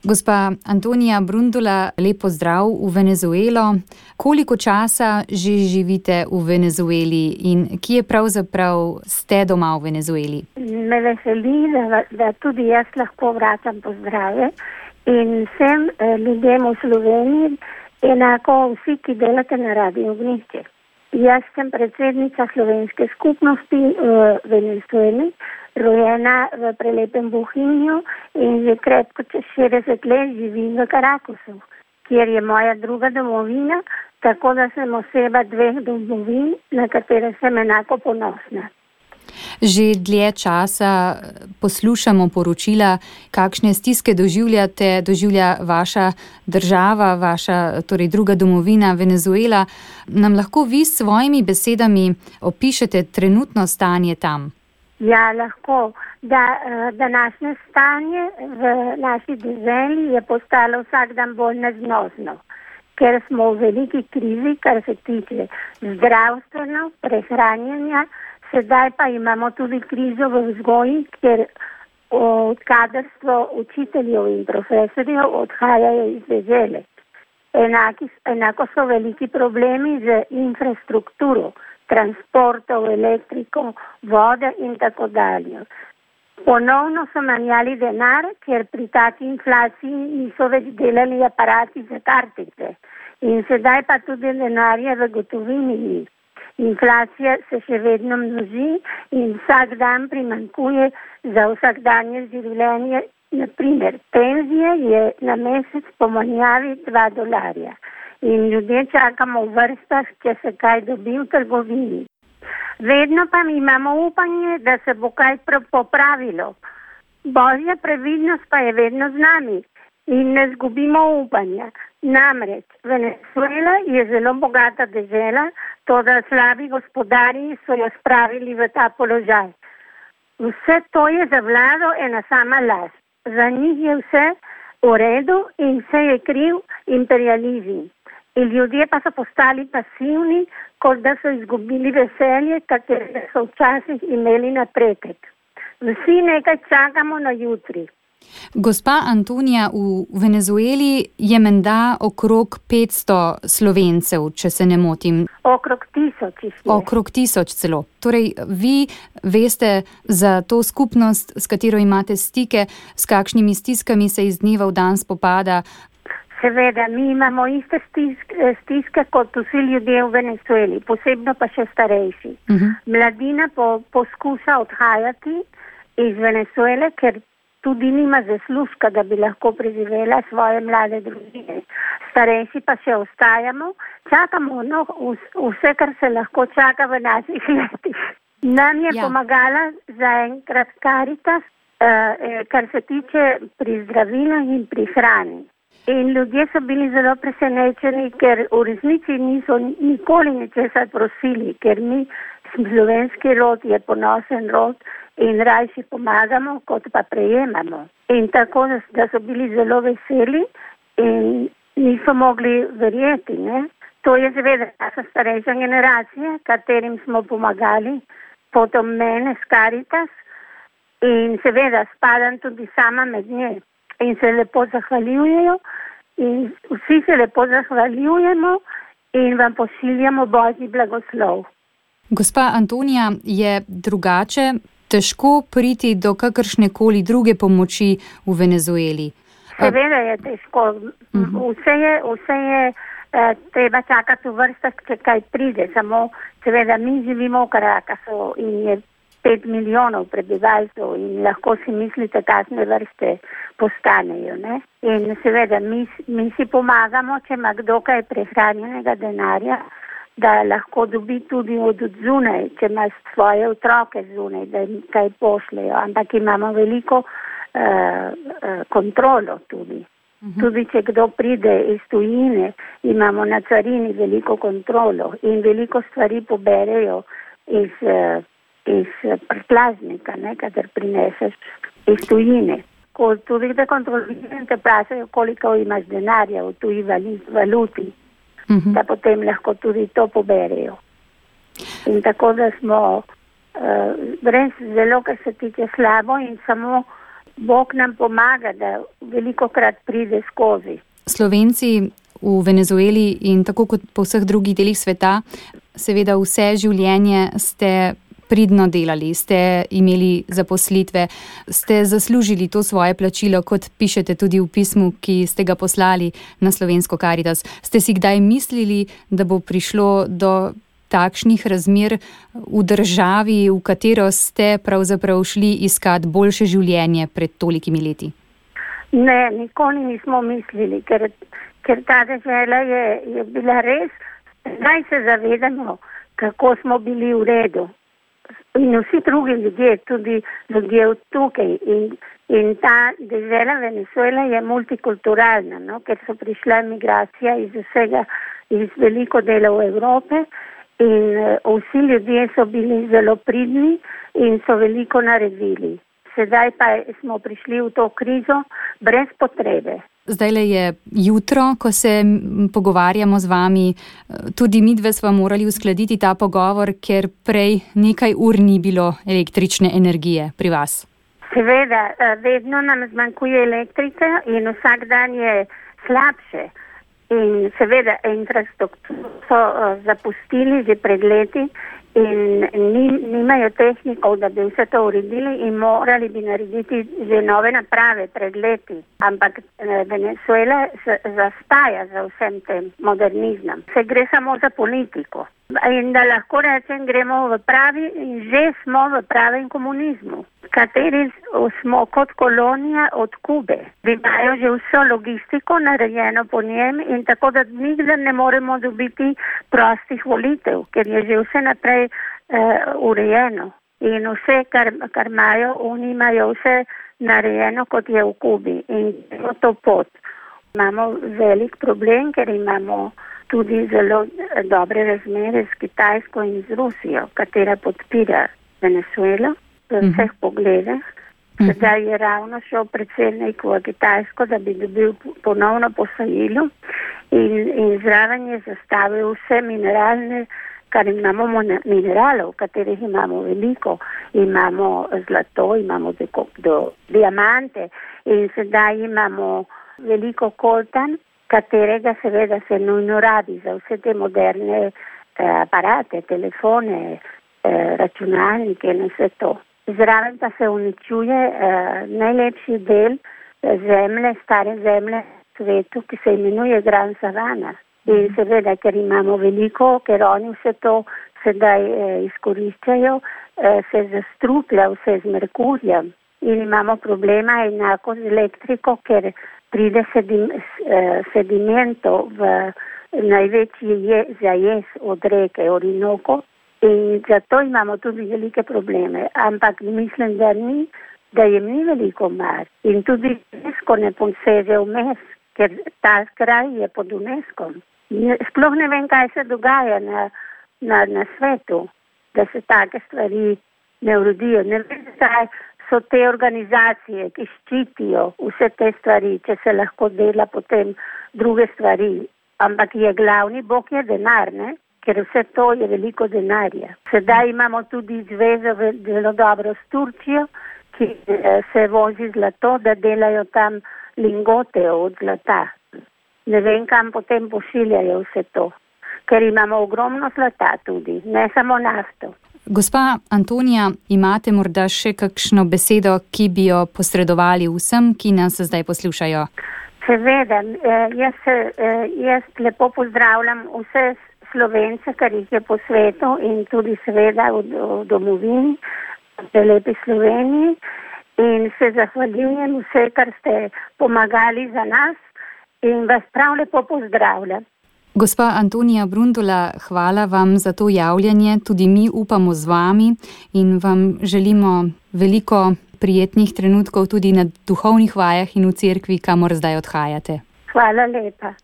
Gospa Antonija Brundula, lep pozdrav v Venezuelo. Koliko časa že živite v Venezueli in kje pravzaprav ste doma v Venezueli? Me veseli, da tudi jaz lahko vračam pozdrave in vsem ljudem v Sloveniji, enako vsi, ki delate na Radiu Ognjišče. Jaz sem predsednica slovenske skupnosti v Venezueli, rojena v prelepem Bohinju in že krepko čez 60 let živim v Caracasu, kjer je moja druga domovina, tako da sem oseba dveh domovin, na katere sem enako ponosna. Že dlje časa poslušamo poročila, kakšne stiske doživlja vaša država, vaša torej druga domovina Venezuela. Nam lahko vi s svojimi besedami opišete trenutno stanje tam? Ja, lahko. Današnje stanje v naši deželi je postalo vsak dan bolj neznosno, ker smo v veliki krizi, kar se tiče zdravstveno, prehranjanja. Sedaj pa imamo tudi krizo v vzgoji, kjer kadrstvo učiteljev in profesorjev odhajajo iz dežele. Enako so veliki problemi z infrastrukturo, transportov, elektriko, vode in tako dalje. Ponovno so menjali denar, ker pri taki inflaciji niso več delali aparati za kartice. In sedaj pa tudi denarja v gotovini ni. Inflacija se še vedno množi in vsak dan primanjkuje za vsakdanje življenje. Naprimer, penzije je na mesec po menjavi $2 in ljudje čakamo v vrstah, če se kaj dobi v trgovini. Vedno pa imamo upanje, da se bo kaj popravilo. Božja previdnost pa je vedno z nami in ne zgubimo upanja. Namreč Venezuela je zelo bogata dežela, toda slabi gospodarji so jo spravili v ta položaj. Vse to je za vlado ena sama laž. Za njih je vse v redu in vse je kriv imperializem. In ljudje pa so postali pasivni, kot da so izgubili veselje, katerega so včasih imeli na pretek. Vsi nekaj čakamo na jutri. Gospa Antonija, v Venezueli je menda okrog 500 Slovencev, če se ne motim. Okrog 1000 jih je. Okrog 1000 celo. Torej, vi veste za to skupnost, s katero imate stike, s kakšnimi stiskami se iz dneva v dan spopada? Seveda, mi imamo iste stiske kot vsi ljudje v Venezueli, posebno pa še starejši. Mladina poskuša odhajati iz Venezuele, ker tudi nima zaslužka, da bi lahko preživela svoje mlade družine. Starejši pa še ostajamo, čakamo vse, kar se lahko čaka v naših letih. Nam je pomagala zaenkrat Caritas, kar se tiče pri zdravilah in pri hrani. In ljudje so bili zelo presenečeni, ker v resnici niso nikoli ničesar prosili, ker mi slovenski rod je ponosen rod in rajši pomagamo, kot pa prejemamo. In tako, da so bili zelo veseli in niso mogli verjeti, ne. To je seveda naša starejša generacija, katerim smo pomagali, potom mene s Caritas in seveda spadam tudi sama med nje. In se lepo zahvaljujejo in vsi se lepo zahvaljujemo in vam pošiljamo Božji blagoslov. Gospa Antonija, je drugače težko priti do kakršnekoli druge pomoči v Venezueli? Seveda je težko. Vse je treba čakati v vrstah, če kaj pride. Samo seveda mi živimo v Caracasu in je 5 milijonov prebivalcev in lahko si mislite, kakšne vrste postanejo, ne? In seveda mi si pomagamo, če ima kdo kaj prehranjenega denarja, da lahko dobi tudi od zunaj, če ima svoje otroke zunaj, da jim kaj pošljejo. Ampak imamo veliko kontrolo tudi. Tudi če kdo pride iz tujine, imamo na carini veliko kontrolo in veliko stvari poberejo iz prtljažnika, ne, kadar prineseš iz tujine. Ko tudi da kontrolirajo, te vprašajo, koliko imaš denarja v tuji valuti, da potem lahko tudi to poberejo. In tako da smo res zelo, kar se tiče slabo in samo Bog nam pomaga, da veliko krat pride skozi. Slovenci v Venezueli in tako kot po vseh drugih delih sveta, seveda vse življenje ste pridno delali, ste imeli zaposlitve, ste zaslužili to svoje plačilo, kot pišete tudi v pismu, ki ste ga poslali na Slovensko Karitas. Ste si kdaj mislili, da bo prišlo do takšnih razmer v državi, v katero ste pravzaprav šli iskat boljše življenje pred tolikimi leti? Ne, nikoli nismo mislili, ker ta dežela je bila res, naj se zavedamo, kako smo bili v redu. In vsi drugi ljudje, tudi ljudje tukaj. In ta dežela Venezuela je multikulturalna, no? Ker so prišla migracija iz veliko delov Evrope in vsi ljudje so bili zelo pridni in so veliko naredili. Sedaj pa smo prišli v to krizo brez potrebe. Zdajle je jutro, ko se pogovarjamo z vami. Tudi midve sva morali uskladiti ta pogovor, ker prej nekaj ur ni bilo električne energije pri vas. Seveda, vedno nam zmanjkuje elektrike in vsak dan je slabše. In seveda, infrastrukturo so zapustili že pred leti in nimajo tehnikov, da bi vse to uredili in morali bi narediti že nove naprave pred leti. Ampak Venezuela zastaja za vsem tem modernizmom. Se gre samo za politiko. In da lahko rečem, gremo v pravi in že smo v pravem komunizmu, kateri smo kot kolonija od Kube. Imajo že vso logistiko narejeno po njem in tako da nikdar ne moremo dobiti prostih volitev, ker je že vse naprej urejeno. In vse, kar imajo, oni imajo vse narejeno, kot je v Kubi. In to pot. Imamo velik problem, ker imamo tudi zelo dobre razmere s Kitajsko in z Rusijo, katera podpira Venezuelo v vseh pogledih. Sedaj je ravno šel predsednik v Kitajsko, da bi dobil ponovno posojilo in zraven je zastavil vse mineralne, kar imamo mineralov, katerih imamo veliko. Imamo zlato, imamo diamante in sedaj imamo veliko koltan, katerega seveda se nujno rabi za vse te moderne aparate, telefone, računalnike in vse to. Zraven pa se uničuje najlepši del zemlje, stare zemlje v svetu, ki se imenuje Gran Savana. In seveda, ker imamo veliko, ker oni vse to sedaj izkoriščajo, se zastruplja vse z merkurjem in imamo problema enako z elektriko, ker pride sedimento v največji zajez od reke Orinoco in zato imamo tudi velike probleme. Ampak mislim, da jim ni veliko mar in tudi UNESCO ne poseže vmes, ker ta kraj je pod UNESCO. Sploh ne vem, kaj se dogaja na svetu, da se take stvari ne uredijo. Ne vem, kaj so te organizacije, ki ščitijo vse te stvari, če se lahko dela potem druge stvari. Ampak je glavni bog je denar, ne? Ker vse to je veliko denarja. Sedaj imamo tudi zvezo zelo dobro s Turčijo, ki se vozi zlato, da delajo tam lingote od zlata. Ne vem, kam potem pošiljajo vse to. Ker imamo ogromno zlata tudi, ne samo nafto. Gospa Antonija, imate morda še kakšno besedo, ki bi jo posredovali vsem, ki nas zdaj poslušajo? Seveda, jaz lepo pozdravljam vse Slovence, kar jih je po svetu in tudi seveda v domovini, v lepi Sloveniji in se zahvaljujem vse, kar ste pomagali za nas in vas prav lepo pozdravljam. Gospa Antonija Brundula, hvala vam za to javljanje, tudi mi upamo z vami in vam želimo veliko prijetnih trenutkov tudi na duhovnih vajah in v cerkvi, kamor zdaj odhajate. Hvala lepa.